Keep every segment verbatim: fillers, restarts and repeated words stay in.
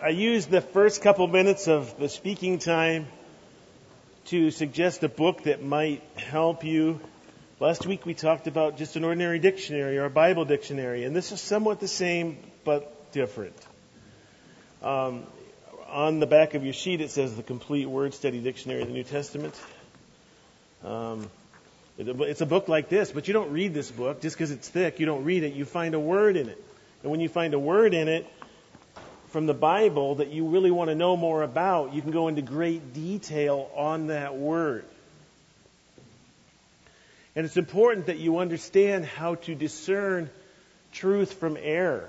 I used the first couple minutes of the speaking time to suggest a book that might help you. Last week we talked about just an ordinary dictionary or a Bible dictionary, and this is somewhat the same but different. Um, on the back of your sheet it says the Complete Word Study Dictionary of the New Testament. Um, it's a book like this, but you don't read this book just because it's thick. You don't read it. You find a word in it. And when you find a word in it from the Bible that you really want to know more about, you can go into great detail on that word. And it's important that you understand how to discern truth from error.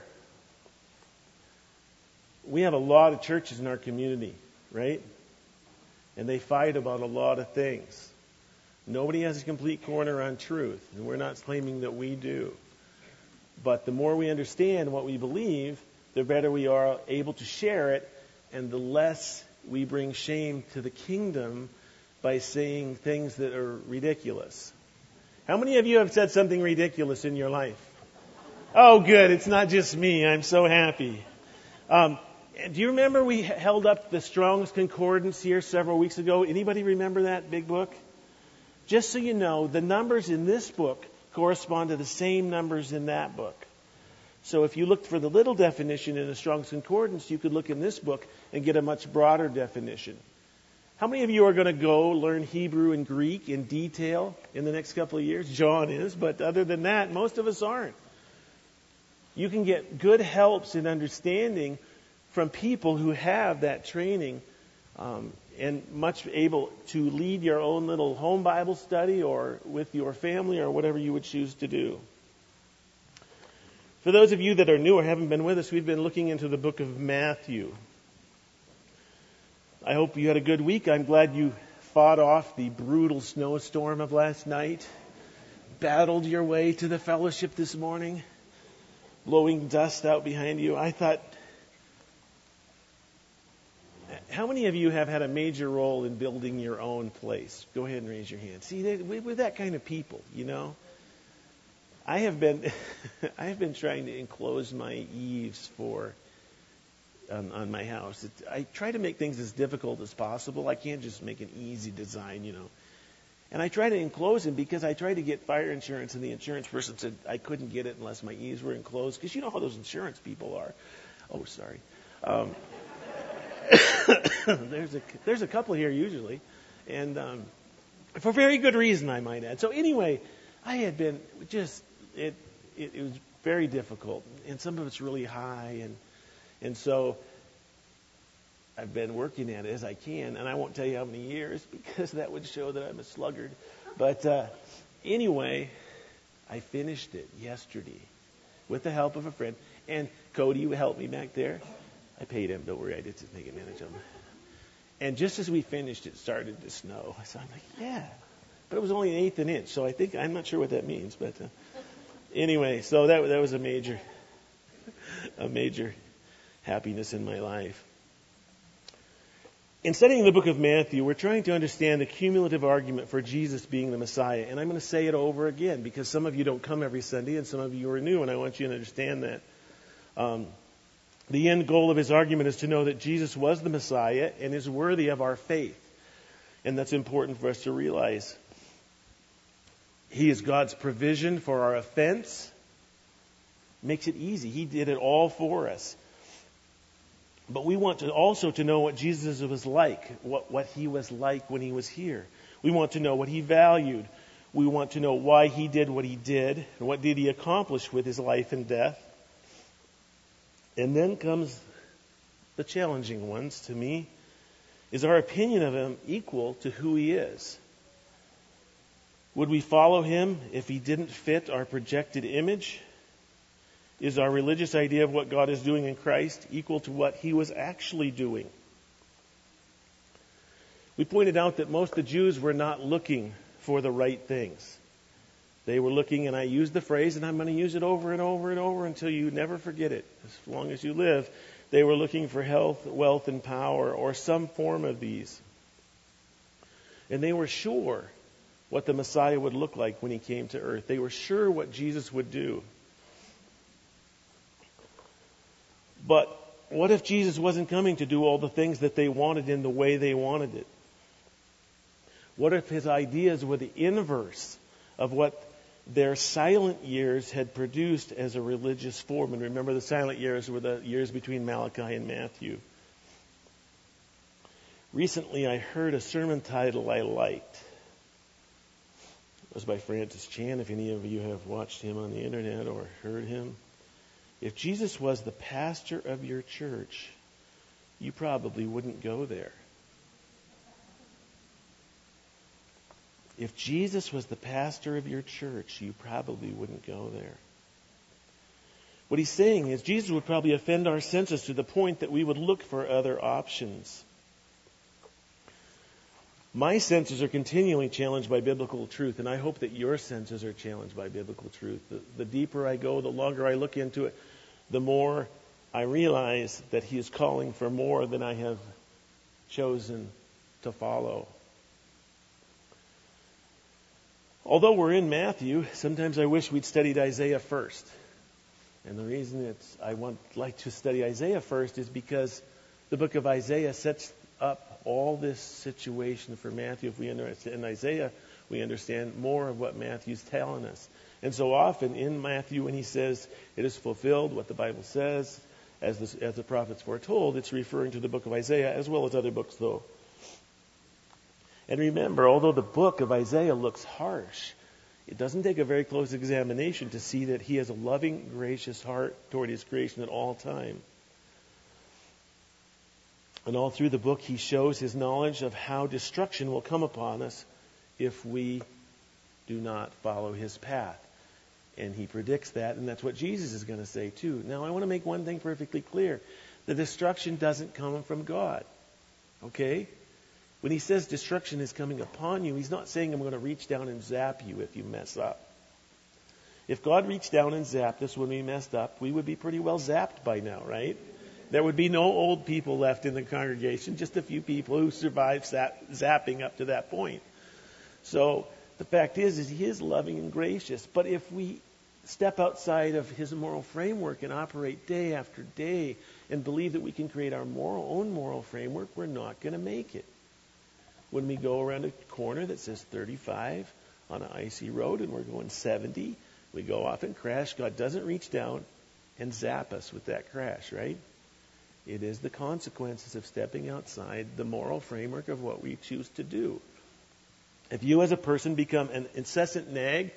We have a lot of churches in our community, right? And they fight about a lot of things. Nobody has a complete corner on truth, and we're not claiming that we do. But the more we understand what we believe, the better we are able to share it, and the less we bring shame to the kingdom by saying things that are ridiculous. How many of you have said something ridiculous in your life? Oh, good. It's not just me. I'm so happy. Um, do you remember we held up the Strong's Concordance here several weeks ago? Anybody remember that big book? Just so you know, the numbers in this book correspond to the same numbers in that book. So if you looked for the little definition in the Strong's Concordance, you could look in this book and get a much broader definition. How many of you are going to go learn Hebrew and Greek in detail in the next couple of years? John is, but other than that, most of us aren't. You can get good helps in understanding from people who have that training um, and much able to lead your own little home Bible study or with your family or whatever you would choose to do. For those of you that are new or haven't been with us, we've been looking into the book of Matthew. I hope you had a good week. I'm glad you fought off the brutal snowstorm of last night, battled your way to the fellowship this morning, blowing dust out behind you. I thought, how many of you have had a major role in building your own place? Go ahead and raise your hand. See, we're that kind of people, you know. I have been, I have been trying to enclose my eaves for on, on my house. It, I try to make things as difficult as possible. I can't just make an easy design, you know. And I try to enclose them because I tried to get fire insurance, and the insurance person said I couldn't get it unless my eaves were enclosed. Because you know how those insurance people are. Oh, sorry. Um, there's a there's a couple here usually, and um, for very good reason, I might add. So anyway, I had been just. It, it it was very difficult, and some of it's really high, and and so I've been working at it as I can, and I won't tell you how many years because that would show that I'm a sluggard. But uh, anyway, I finished it yesterday with the help of a friend, and Cody helped me back there. I paid him. Don't worry, I did take advantage of him. And just as we finished, it started to snow. So I'm like, yeah, but it was only an eighth an inch, so I think I'm not sure what that means, but. Uh, Anyway, so that that was a major, a major happiness in my life. In studying the book of Matthew, we're trying to understand the cumulative argument for Jesus being the Messiah. And I'm going to say it over again because some of you don't come every Sunday and some of you are new, and I want you to understand that. Um, the end goal of his argument is to know that Jesus was the Messiah and is worthy of our faith. And that's important for us to realize. He is God's provision for our offense. Makes it easy. He did it all for us. But we want to also to know what Jesus was like, what, what he was like when he was here. We want to know what he valued. We want to know why he did what he did, and what did he accomplish with his life and death. And then comes the challenging ones to me. Is our opinion of him equal to who he is? Would we follow him if he didn't fit our projected image? Is our religious idea of what God is doing in Christ equal to what he was actually doing? We pointed out that most of the Jews were not looking for the right things. They were looking, and I used the phrase, and I'm going to use it over and over and over until you never forget it, as long as you live. They were looking for health, wealth, and power, or some form of these. And they were sure what the Messiah would look like when he came to earth. They were sure what Jesus would do. But What if Jesus wasn't coming to do all the things that they wanted in the way they wanted it? What if his ideas were the inverse of what their silent years had produced as a religious form? And remember, the silent years were the years between Malachi and Matthew. Recently, I heard a sermon title I liked. It was by Francis Chan, if any of you have watched him on the internet or heard him. If Jesus was the pastor of your church, you probably wouldn't go there. If Jesus was the pastor of your church, you probably wouldn't go there. What he's saying is Jesus would probably offend our senses to the point that we would look for other options. My senses are continually challenged by biblical truth, and I hope that your senses are challenged by biblical truth. The, the deeper I go, the longer I look into it, the more I realize that he is calling for more than I have chosen to follow. Although we're in Matthew, sometimes I wish we'd studied Isaiah first. And the reason it's I want like to study Isaiah first is because the book of Isaiah sets up all this situation for Matthew. If we understand Isaiah, we understand more of what Matthew's telling us. And so often in Matthew, when he says it is fulfilled, what the Bible says, as the, as the prophets foretold, it's referring to the book of Isaiah as well as other books, though. And remember, although the book of Isaiah looks harsh, it doesn't take a very close examination to see that he has a loving, gracious heart toward his creation at all time. And all through the book, he shows his knowledge of how destruction will come upon us if we do not follow his path. And he predicts that, and that's what Jesus is going to say too. Now, I want to make one thing perfectly clear. The destruction doesn't come from God. Okay? When he says destruction is coming upon you, he's not saying I'm going to reach down and zap you if you mess up. If God reached down and zapped us when we messed up, we would be pretty well zapped by now, right? There would be no old people left in the congregation, just a few people who survived zap- zapping up to that point. So the fact is, is he is loving and gracious. But if we step outside of his moral framework and operate day after day and believe that we can create our moral, own moral framework, we're not going to make it. When we go around a corner that says thirty-five on an icy road and we're going seventy, we go off and crash. God doesn't reach down and zap us with that crash, right? It is the consequences of stepping outside the moral framework of what we choose to do. If you as a person become an incessant nag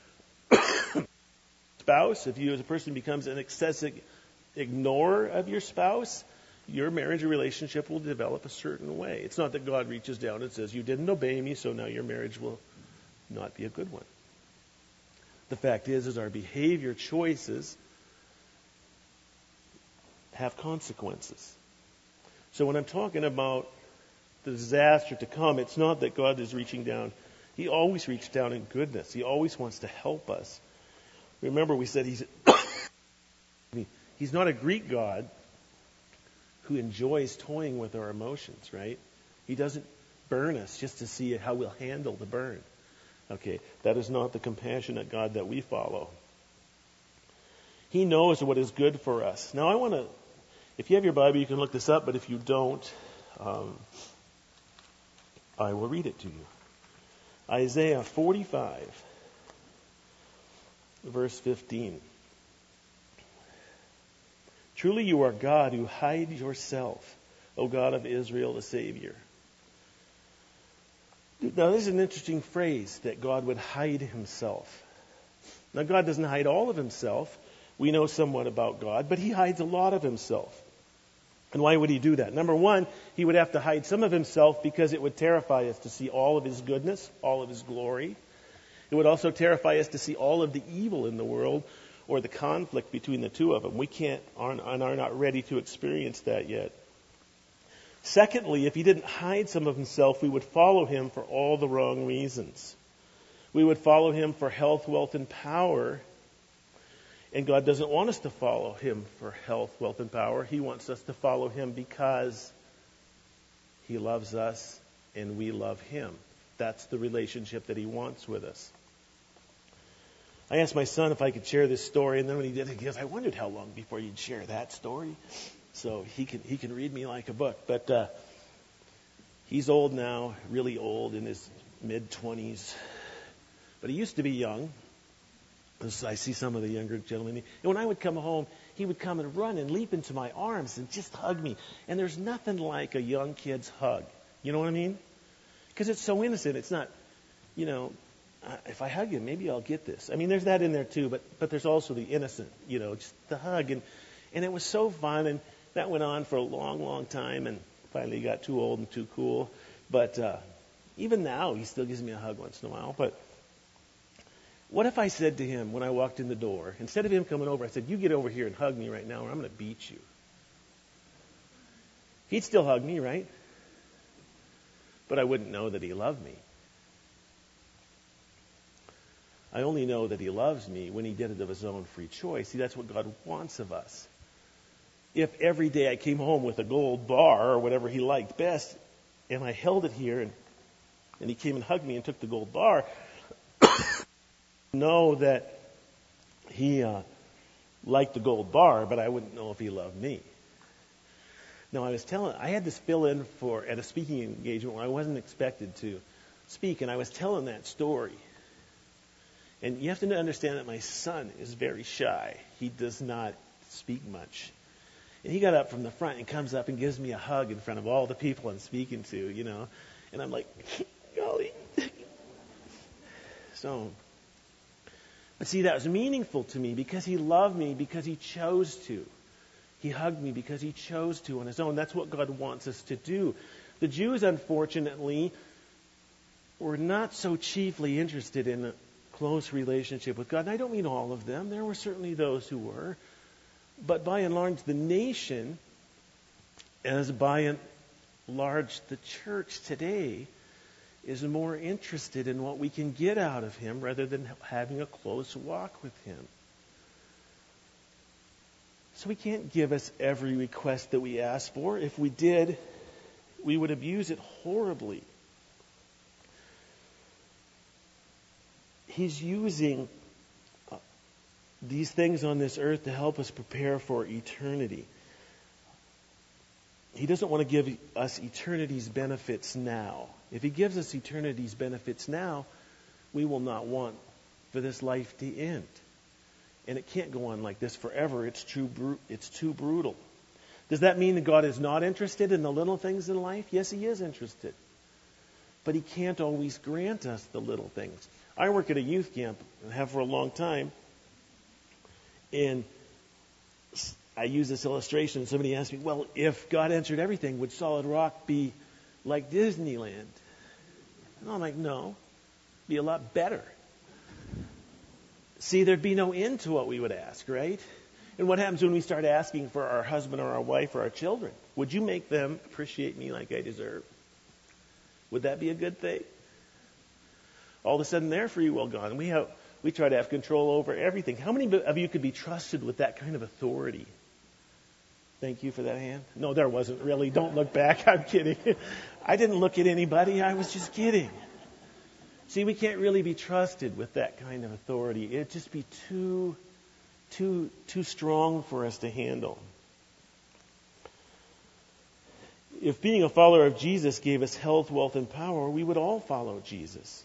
spouse, if you as a person becomes an excessive ignorer of your spouse, your marriage or relationship will develop a certain way. It's not that God reaches down and says, you didn't obey me, so now your marriage will not be a good one. The fact is, is our behavior choices have consequences. So when I'm talking about the disaster to come, it's not that God is reaching down. He always reaches down in goodness. He always wants to help us. Remember, we said he's he's not a Greek God who enjoys toying with our emotions, right? He doesn't burn us just to see how we'll handle the burn. Okay, that is not the compassionate God that we follow. He knows what is good for us. Now, I want to, if you have your Bible, you can look this up, but if you don't, um, I will read it to you. Isaiah forty-five, verse fifteen. Truly you are God who hide yourself, O God of Israel, the Savior. Now, this is an interesting phrase, that God would hide himself. Now, God doesn't hide all of himself. We know somewhat about God, but he hides a lot of himself. And why would he do that? Number one, he would have to hide some of himself because it would terrify us to see all of his goodness, all of his glory. It would also terrify us to see all of the evil in the world or the conflict between the two of them. We can't and are not ready to experience that yet. Secondly, if he didn't hide some of himself, we would follow him for all the wrong reasons. We would follow him for health, wealth, and power. And God doesn't want us to follow him for health, wealth, and power. He wants us to follow him because he loves us and we love him. That's the relationship that he wants with us. I asked my son if I could share this story, and then when he did, he goes, I wondered how long before you'd share that story. So he can he can read me like a book. But uh, he's old now, really old, in his mid-twenties. But he used to be young. I see some of the younger gentlemen. And when I would come home, he would come and run and leap into my arms and just hug me. And there's nothing like a young kid's hug. You know what I mean? Because it's so innocent. It's not, you know, if I hug you, maybe I'll get this. I mean, there's that in there too, but but there's also the innocent, you know, just the hug. And, and it was so fun. And that went on for a long, long time. And finally he got too old and too cool. But uh, even now, he still gives me a hug once in a while. But what if I said to him when I walked in the door, instead of him coming over, I said, you get over here and hug me right now or I'm going to beat you. He'd still hug me, right? But I wouldn't know that he loved me. I only know that he loves me when he did it of his own free choice. See, that's what God wants of us. If every day I came home with a gold bar or whatever he liked best, and I held it here and, and he came and hugged me and took the gold bar, know that he uh, liked the gold bar, but I wouldn't know if he loved me. Now, I was telling, I had to fill in for at a speaking engagement where I wasn't expected to speak, and I was telling that story. And you have to understand that my son is very shy. He does not speak much. And he got up from the front and comes up and gives me a hug in front of all the people I'm speaking to, you know. And I'm like, golly. So, but see, that was meaningful to me because he loved me, because he chose to. He hugged me because he chose to on his own. That's what God wants us to do. The Jews, unfortunately, were not so chiefly interested in a close relationship with God. And I don't mean all of them. There were certainly those who were. But by and large, the nation, as by and large the church today, is more interested in what we can get out of him rather than having a close walk with him. So he can't give us every request that we ask for. If we did, we would abuse it horribly. He's using uh, these things on this earth to help us prepare for eternity. He doesn't want to give us eternity's benefits now. If he gives us eternity's benefits now, we will not want for this life to end. And it can't go on like this forever. It's too bru- it's too brutal. Does that mean that God is not interested in the little things in life? Yes, he is interested. But he can't always grant us the little things. I work at a youth camp, and have for a long time. And I use this illustration. Somebody asked me, well, if God answered everything, would Solid Rock be like Disneyland? And I'm like, no. It'd be a lot better. See, there'd be no end to what we would ask, right? And what happens when we start asking for our husband or our wife or our children? Would you make them appreciate me like I deserve? Would that be a good thing? All of a sudden, their free will gone. We have we try to have control over everything. How many of you could be trusted with that kind of authority? Thank you for that hand. No, there wasn't really. Don't look back. I'm kidding. I didn't look at anybody. I was just kidding. See, we can't really be trusted with that kind of authority. It'd just be too, too, too strong for us to handle. If being a follower of Jesus gave us health, wealth, and power, we would all follow Jesus.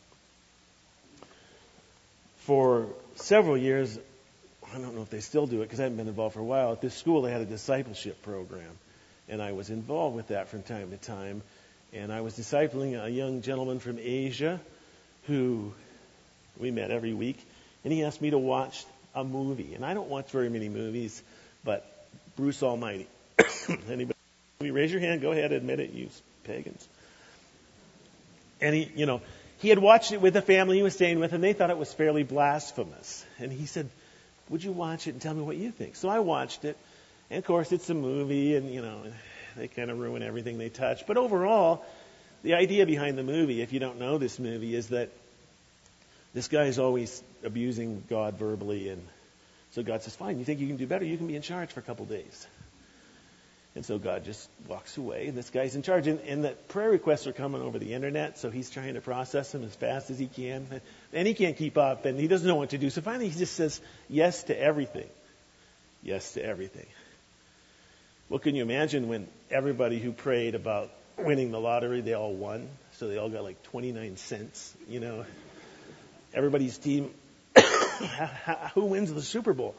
For several years, I don't know if they still do it because I haven't been involved for a while. At this school, they had a discipleship program, and I was involved with that from time to time. And I was discipling a young gentleman from Asia who we met every week, and he asked me to watch a movie. And I don't watch very many movies, but Bruce Almighty. Anybody? Raise your hand. Go ahead, admit it, you pagans. And he, you know, he had watched it with a family he was staying with, and they thought it was fairly blasphemous. And he said, would you watch it and tell me what you think? So I watched it. And, of course, it's a movie, and, you know, they kind of ruin everything they touch. But overall, the idea behind the movie, if you don't know this movie, is that this guy is always abusing God verbally. And so God says, fine, you think you can do better? You can be in charge for a couple days. And so God just walks away, and this guy's in charge. And, and the prayer requests are coming over the internet, so he's trying to process them as fast as he can. And he can't keep up, and he doesn't know what to do. So finally he just says yes to everything. Yes to everything. Well, can you imagine when everybody who prayed about winning the lottery, they all won? So they all got like twenty-nine cents, you know. Everybody's team, who wins the Super Bowl?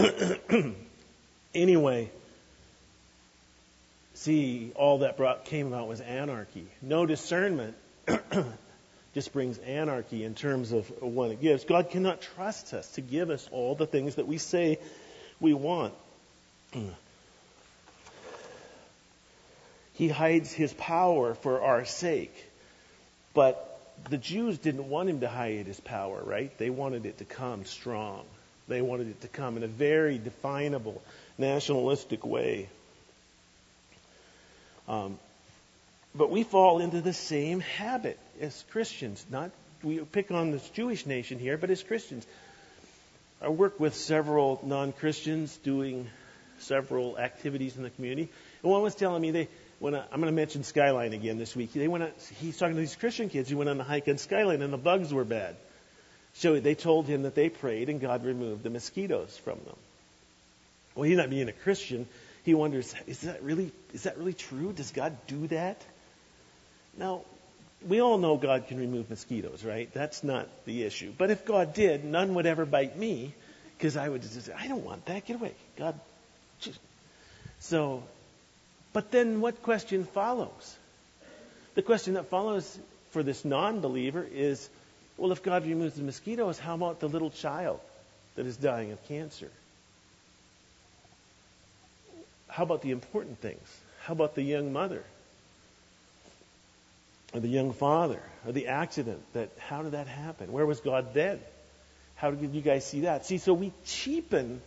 Anyway, see, all that brought came about was anarchy. No discernment just brings anarchy in terms of what it gives. God cannot trust us to give us all the things that we say we want. He hides his power for our sake. But the Jews didn't want him to hide his power, right? They wanted it to come strong. They wanted it to come in a very definable, nationalistic way. Um, but we fall into the same habit as Christians. Not we pick on this Jewish nation here, but as Christians. I work with several non-Christians doing several activities in the community. And one was telling me they When I, I'm going to mention Skyline again this week. They went on, he's talking to these Christian kids who went on a hike on Skyline, and the bugs were bad. So they told him that they prayed, and God removed the mosquitoes from them. Well, he's not being a Christian. He wonders, is that really is that really true? Does God do that? Now, we all know God can remove mosquitoes, right? That's not the issue. But if God did, none would ever bite me, because I would just say, I don't want that. Get away, God. So. But then what question follows? The question that follows for this non-believer is, well, if God removes the mosquitoes, how about the little child that is dying of cancer? How about the important things? How about the young mother? Or the young father? Or the accident? That how did that happen? Where was God then? How did you guys see that? See, so we cheapen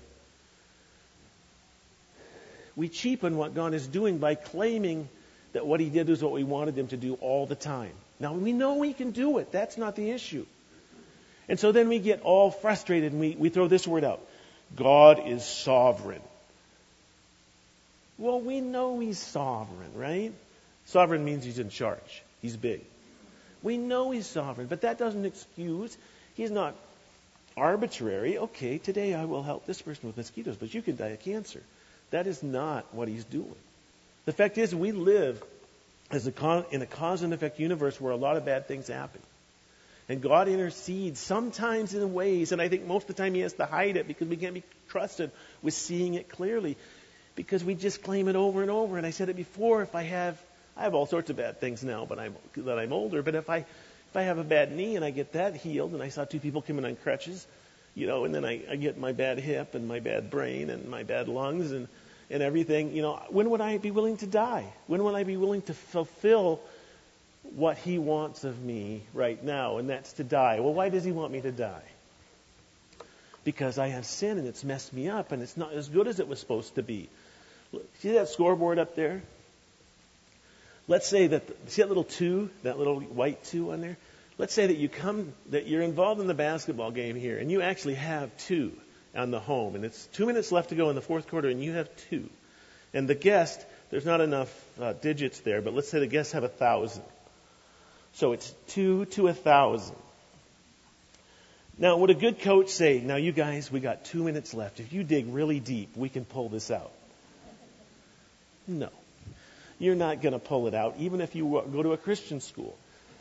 We cheapen what God is doing by claiming that what he did is what we wanted him to do all the time. Now, we know he can do it. That's not the issue. And so then we get all frustrated and we, we throw this word out. God is sovereign. Well, we know he's sovereign, right? Sovereign means he's in charge. He's big. We know he's sovereign, but that doesn't excuse. He's not arbitrary. Okay, today I will help this person with mosquitoes, but you can die of cancer. That is not what he's doing. The fact is, we live as a con- in a cause and effect universe where a lot of bad things happen. And God intercedes sometimes in ways, and I think most of the time he has to hide it because we can't be trusted with seeing it clearly. Because we just claim it over and over. And I said it before, if I have, I have all sorts of bad things now, but I'm, that I'm older. But if I, if I have a bad knee and I get that healed, and I saw two people come in on crutches, you know, and then I, I get my bad hip and my bad brain and my bad lungs and, and everything, you know, when would I be willing to die? When would I be willing to fulfill what he wants of me right now? And that's to die. Well, why does he want me to die? Because I have sin and it's messed me up and it's not as good as it was supposed to be. See that scoreboard up there? Let's say that, see that little two, that little white two on there? Let's say that you come, that you're involved in the basketball game here, and you actually have two on the home, and it's two minutes left to go in the fourth quarter, and you have two. And the guest, there's not enough uh, digits there, but let's say the guests have a thousand. So it's two to a thousand. Now, would a good coach say, now you guys, we got two minutes left. If you dig really deep, we can pull this out. No. You're not going to pull it out, even if you go to a Christian school.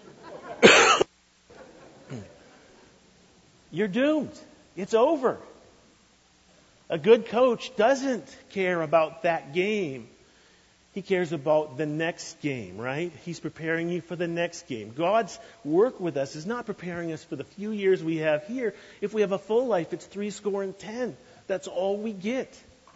You're doomed. It's over. A good coach doesn't care about that game. He cares about the next game, right? He's preparing you for the next game. God's work with us is not preparing us for the few years we have here. If we have a full life, it's three score and ten. That's all we get.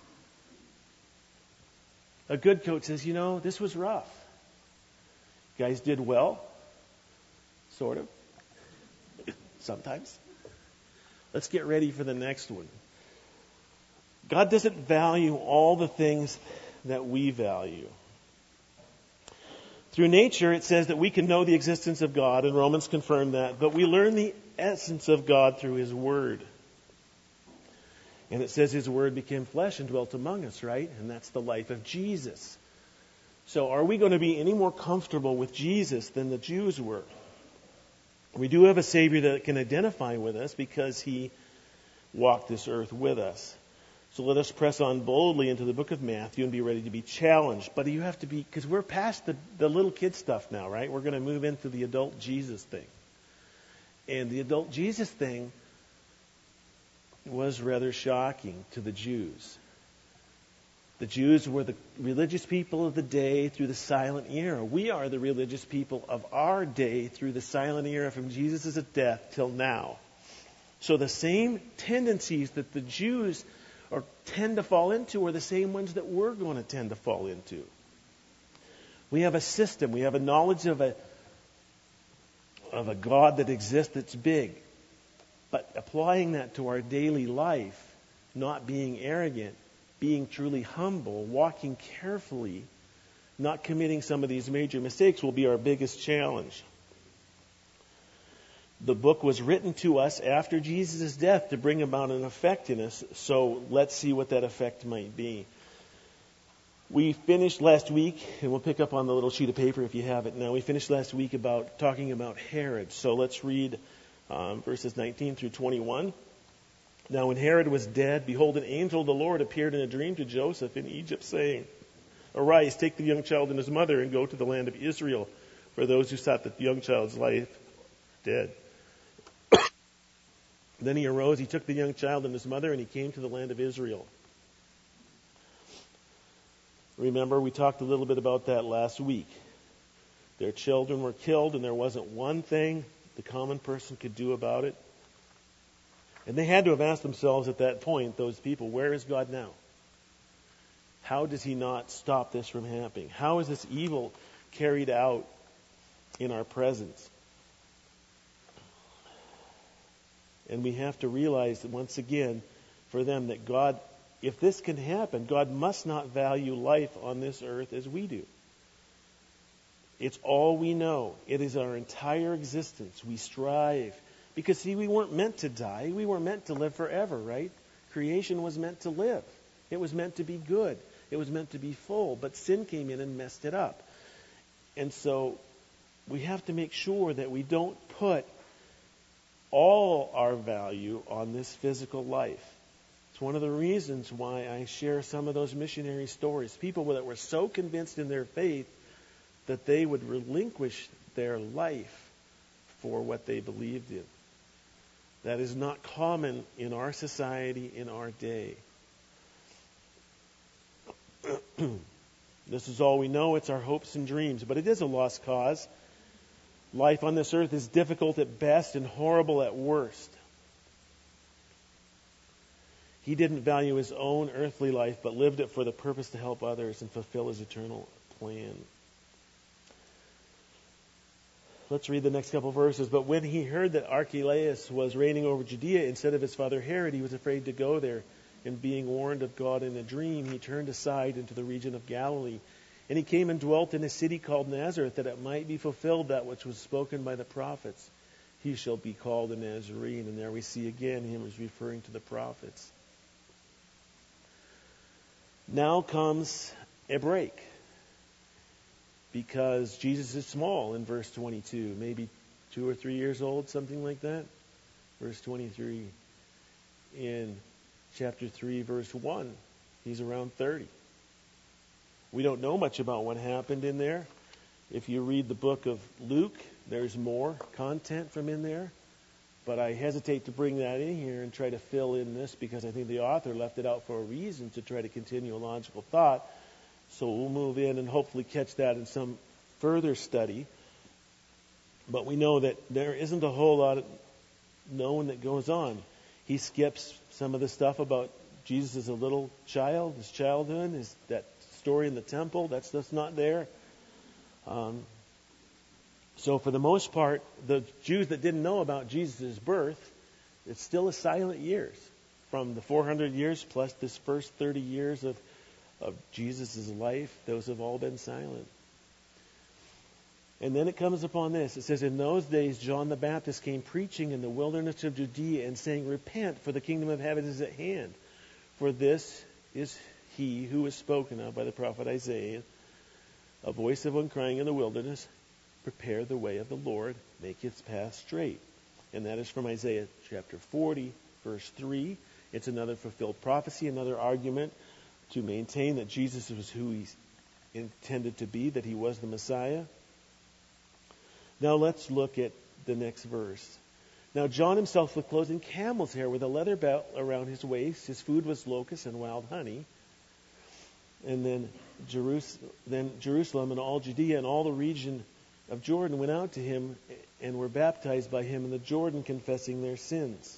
A good coach says, you know, this was rough. You guys did well. Sort of. Sometimes. Let's get ready for the next one. God doesn't value all the things that we value. Through nature, it says that we can know the existence of God, and Romans confirm that, but we learn the essence of God through His Word. And it says His Word became flesh and dwelt among us, right? And that's the life of Jesus. So are we going to be any more comfortable with Jesus than the Jews were? We do have a Savior that can identify with us because He walked this earth with us. So let us press on boldly into the book of Matthew and be ready to be challenged. But you have to be, because we're past the, the little kid stuff now, right? We're going to move into the adult Jesus thing. And the adult Jesus thing was rather shocking to the Jews. The Jews were the religious people of the day through the silent era. We are the religious people of our day through the silent era from Jesus' death till now. So the same tendencies that the Jews or tend to fall into are the same ones that we're going to tend to fall into. We have a system. We have a knowledge of a of a God that exists that's big. But applying that to our daily life, not being arrogant, being truly humble, walking carefully, not committing some of these major mistakes will be our biggest challenge. The book was written to us after Jesus' death to bring about an effect in us, so let's see what that effect might be. We finished last week, and we'll pick up on the little sheet of paper if you have it now. We finished last week about talking about Herod, so let's read um, verses nineteen through twenty-one. Now when Herod was dead, behold, an angel of the Lord appeared in a dream to Joseph in Egypt, saying, Arise, take the young child and his mother, and go to the land of Israel, for those who sought the young child's life dead. Then he arose, he took the young child and his mother, and he came to the land of Israel. Remember, we talked a little bit about that last week. Their children were killed, and there wasn't one thing the common person could do about it. And they had to have asked themselves at that point, those people, where is God now? How does he not stop this from happening? How is this evil carried out in our presence? And we have to realize that once again, for them, that God, if this can happen, God must not value life on this earth as we do. It's all we know. It is our entire existence. We strive. Because, see, we weren't meant to die. We were meant to live forever, right? Creation was meant to live. It was meant to be good. It was meant to be full. But sin came in and messed it up. And so we have to make sure that we don't put all our value on this physical life. It's one of the reasons why I share some of those missionary stories. People that were so convinced in their faith that they would relinquish their life for what they believed in. That is not common in our society, in our day. This is all we know. It's our hopes and dreams. But it is a lost cause. Life on this earth is difficult at best and horrible at worst. He didn't value his own earthly life, but lived it for the purpose to help others and fulfill his eternal plan. Let's read the next couple verses. But when he heard that Archelaus was reigning over Judea instead of his father Herod, he was afraid to go there. And being warned of God in a dream, he turned aside into the region of Galilee. And he came and dwelt in a city called Nazareth, that it might be fulfilled that which was spoken by the prophets. He shall be called a Nazarene. And there we see again him as referring to the prophets. Now comes a break. Because Jesus is small in verse twenty-two. Maybe two or three years old, something like that. Verse twenty-three. In chapter three, verse one, he's around thirty. We don't know much about what happened in there. If you read the book of Luke, there's more content from in there. But I hesitate to bring that in here and try to fill in this because I think the author left it out for a reason, to try to continue a logical thought. So we'll move in and hopefully catch that in some further study. But we know that there isn't a whole lot of known that goes on. He skips some of the stuff about Jesus as a little child, his childhood, his, that story in the temple. That stuff's not there. Um, so for the most part, the Jews that didn't know about Jesus' birth, it's still a silent years. From the four hundred years plus this first thirty years of, of Jesus' life, those have all been silent. And then it comes upon this. It says, in those days John the Baptist came preaching in the wilderness of Judea and saying, repent, for the kingdom of heaven is at hand. For this is he who was spoken of by the prophet Isaiah, a voice of one crying in the wilderness, prepare the way of the Lord, make its path straight. And that is from Isaiah chapter forty, verse three. It's another fulfilled prophecy, another argument to maintain that Jesus was who he intended to be, that he was the Messiah. Now let's look at the next verse. Now John himself was clothed in camel's hair with a leather belt around his waist. His food was locusts and wild honey. And then Jerusalem, then Jerusalem and all Judea and all the region of Jordan went out to him and were baptized by him in the Jordan, confessing their sins.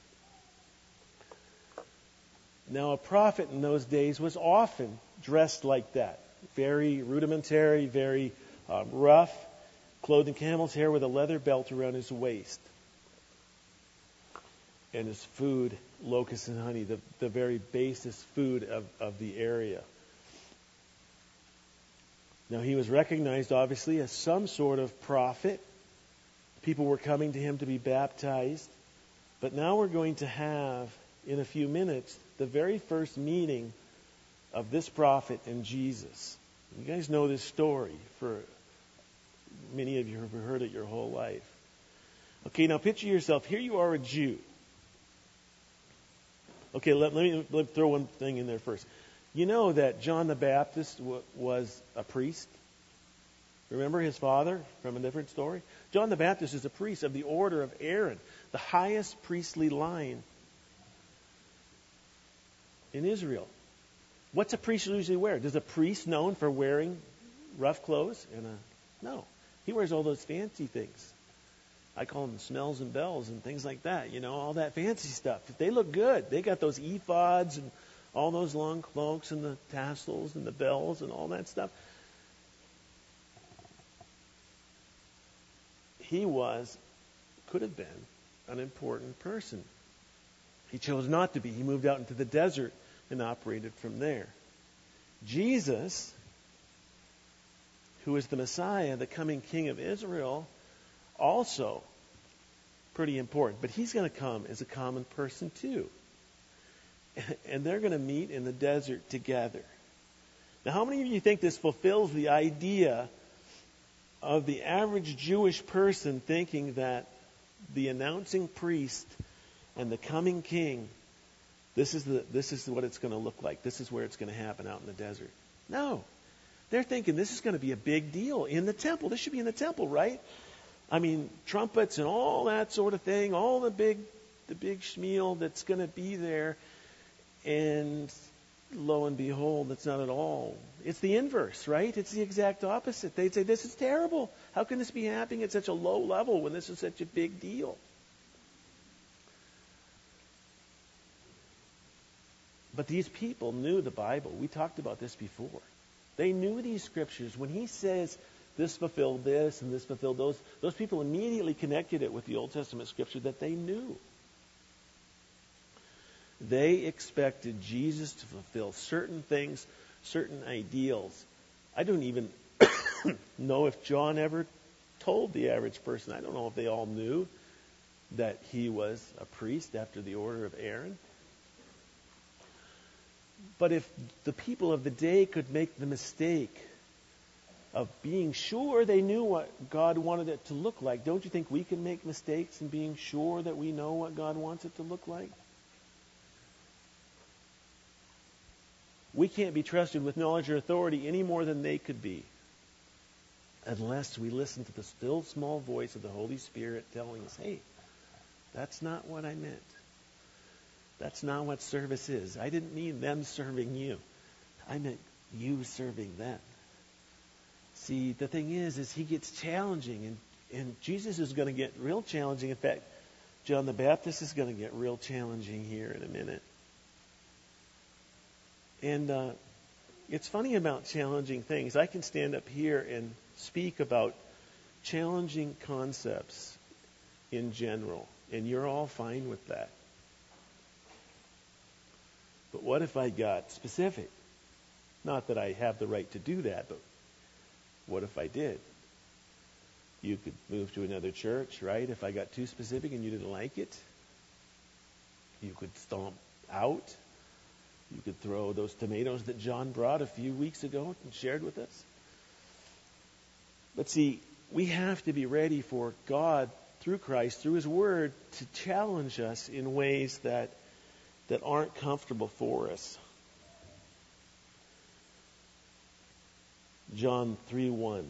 Now a prophet in those days was often dressed like that. Very rudimentary, very um, rough, clothed in camel's hair with a leather belt around his waist. And his food, locusts and honey, the, the very basis food of, of the area. Now he was recognized, obviously, as some sort of prophet. People were coming to him to be baptized. But now we're going to have, in a few minutes, the very first meeting of this prophet and Jesus. You guys know this story. For many of you have heard it your whole life. Okay, now picture yourself. Here you are, a Jew. Okay, let, let, me, let me throw one thing in there first. You know that John the Baptist w- was a priest? Remember his father from a different story? John the Baptist is a priest of the order of Aaron, the highest priestly line in Israel. What's a priest usually wear? Does a priest known for wearing rough clothes? And a, no. He wears all those fancy things. I call them smells and bells and things like that. You know, all that fancy stuff. They look good. They got those ephods and all those long cloaks and the tassels and the bells and all that stuff. He was, could have been, an important person. He chose not to be. He moved out into the desert and operated from there. Jesus, who is the Messiah, the coming King of Israel, also pretty important. But he's going to come as a common person too. And they're going to meet in the desert together. Now, how many of you think this fulfills the idea of the average Jewish person thinking that the announcing priest and the coming king, this is the this is what it's going to look like. This is where it's going to happen out in the desert? No. They're thinking this is going to be a big deal in the temple. This should be in the temple, right? I mean, trumpets and all that sort of thing, all the big the big schmeal that's going to be there. And lo and behold, that's not at all. It's the inverse, right? It's the exact opposite. They'd say, this is terrible. How can this be happening at such a low level when this is such a big deal? But these people knew the Bible. We talked about this before. They knew these scriptures. When he says this fulfilled this and this fulfilled those, those people immediately connected it with the Old Testament scripture that they knew. They expected Jesus to fulfill certain things, certain ideals. I don't even know if John ever told the average person. I don't know if they all knew that he was a priest after the order of Aaron. But if the people of the day could make the mistake of being sure they knew what God wanted it to look like, don't you think we can make mistakes in being sure that we know what God wants it to look like? We can't be trusted with knowledge or authority any more than they could be, unless we listen to the still small voice of the Holy Spirit telling us, hey, that's not what I meant. That's not what service is. I didn't mean them serving you. I meant you serving them. See, the thing is, is he gets challenging, and, and Jesus is going to get real challenging. In fact, John the Baptist is going to get real challenging here in a minute. And uh, it's funny about challenging things. I can stand up here and speak about challenging concepts in general, and you're all fine with that. But what if I got specific? Not that I have the right to do that, but what if I did? You could move to another church, right? If I got too specific and you didn't like it, you could stomp out. You could throw those tomatoes that John brought a few weeks ago and shared with us. But see, we have to be ready for God, through Christ, through His Word, to challenge us in ways that that aren't comfortable for us. John three one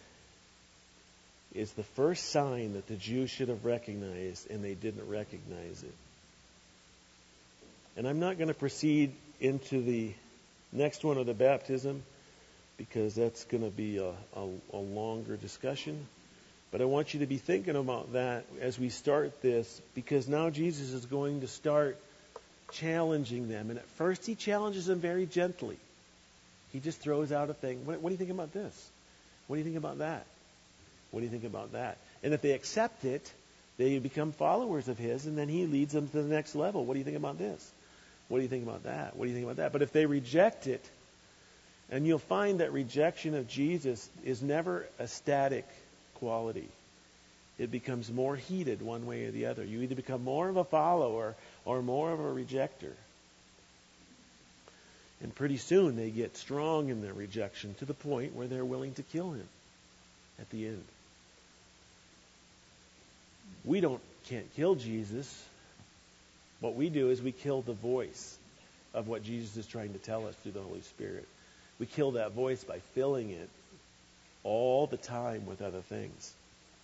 is the first sign that the Jews should have recognized, and they didn't recognize it. And I'm not going to proceed into the next one of the baptism, because that's going to be a, a, a longer discussion. But I want you to be thinking about that as we start this, because now Jesus is going to start challenging them. And at first he challenges them very gently. He just throws out a thing. What, what do you think about this? What do you think about that? What do you think about that? And if they accept it, they become followers of his, and then he leads them to the next level. What do you think about this? What do you think about that? What do you think about that? But if they reject it, and you'll find that rejection of Jesus is never a static quality. It becomes more heated one way or the other. You either become more of a follower or more of a rejecter. And pretty soon they get strong in their rejection to the point where they're willing to kill him at the end. We don't can't kill Jesus. What we do is we kill the voice of what Jesus is trying to tell us through the Holy Spirit. We kill that voice by filling it all the time with other things.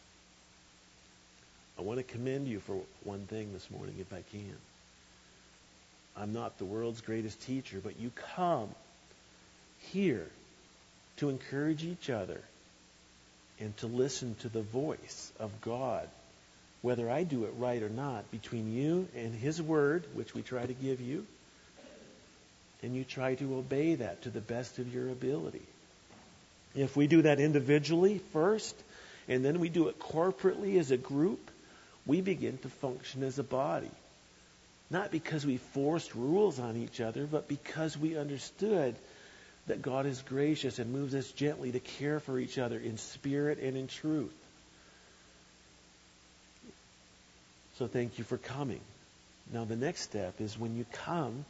I want to commend you for one thing this morning, if I can. I'm not the world's greatest teacher, but you come here to encourage each other and to listen to the voice of God, whether I do it right or not, between you and his word, which we try to give you, and you try to obey that to the best of your ability. If we do that individually first, and then we do it corporately as a group, we begin to function as a body. Not because we forced rules on each other, but because we understood that God is gracious and moves us gently to care for each other in spirit and in truth. So thank you for coming. Now the next step is when you come,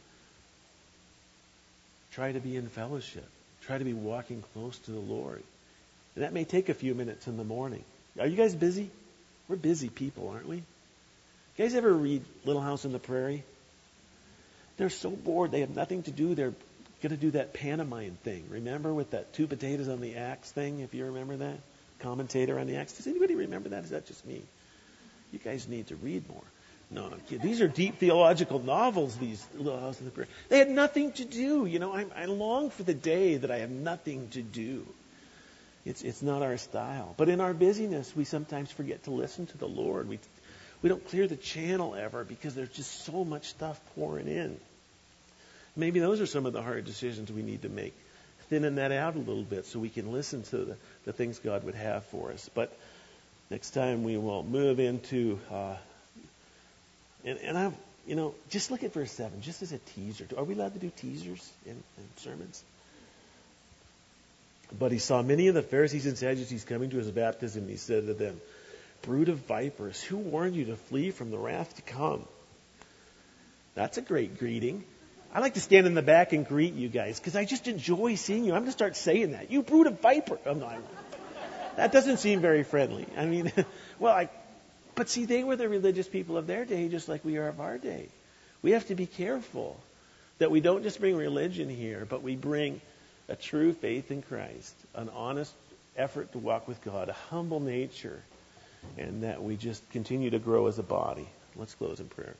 try to be in fellowship. Try to be walking close to the Lord. And that may take a few minutes in the morning. Are you guys busy? We're busy people, aren't we? You guys ever read Little House on the Prairie? They're so bored. They have nothing to do. They're going to do that pantomime thing. Remember, with that two potatoes on the axe thing, if you remember that? Commentator on the axe. Does anybody remember that? Is that just me? You guys need to read more. No, I'm kidding. These are deep theological novels, these Little House on the Prairie. They had nothing to do. You know, I, I long for the day that I have nothing to do. It's it's not our style. But in our busyness, we sometimes forget to listen to the Lord. We we don't clear the channel ever because there's just so much stuff pouring in. Maybe those are some of the hard decisions we need to make. Thinning that out a little bit so we can listen to the, the things God would have for us. But next time we will move into... Uh, And, and I, you know, just look at verse seven, just as a teaser. Are we allowed to do teasers in, in sermons? But he saw many of the Pharisees and Sadducees coming to his baptism. He said to them, "Brood of vipers, who warned you to flee from the wrath to come?" That's a great greeting. I like to stand in the back and greet you guys because I just enjoy seeing you. I'm going to start saying that. You brood of vipers. Oh, no, I, that doesn't seem very friendly. I mean, well, I... But see, they were the religious people of their day just like we are of our day. We have to be careful that we don't just bring religion here, but we bring a true faith in Christ, an honest effort to walk with God, a humble nature, and that we just continue to grow as a body. Let's close in prayer.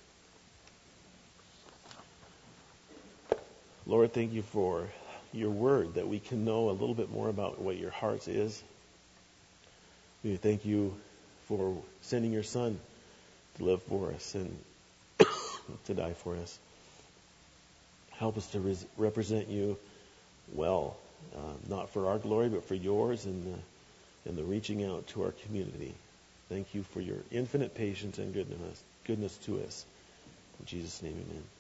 Lord, thank you for your word, that we can know a little bit more about what your heart is. We thank you for sending your Son to live for us and to die for us. Help us to res- represent you well, uh, not for our glory, but for yours and the, and the reaching out to our community. Thank you for your infinite patience and goodness, goodness to us. In Jesus' name, amen.